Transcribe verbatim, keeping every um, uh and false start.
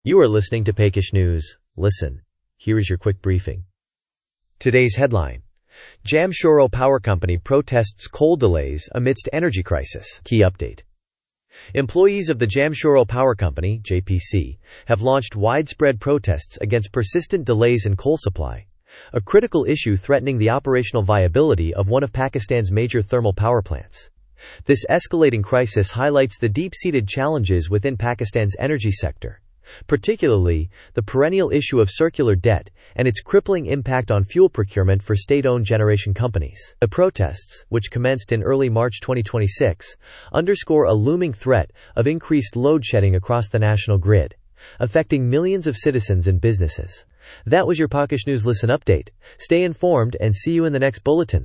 You are listening to Pakish News. Listen, here is your quick briefing. Today's headline: Jamshoro Power Company protests coal delays amidst energy crisis. Key update. Employees of the Jamshoro Power Company (J P C) have launched widespread protests against persistent delays in coal supply, a critical issue threatening the operational viability of one of Pakistan's major thermal power plants. This escalating crisis highlights the deep-seated challenges within Pakistan's energy sector, particularly the perennial issue of circular debt and its crippling impact on fuel procurement for state-owned generation companies. The protests, which commenced in early March twenty twenty-six, underscore a looming threat of increased load shedding across the national grid, affecting millions of citizens and businesses. That was your Pakish News Listen update. Stay informed and see you in the next bulletin.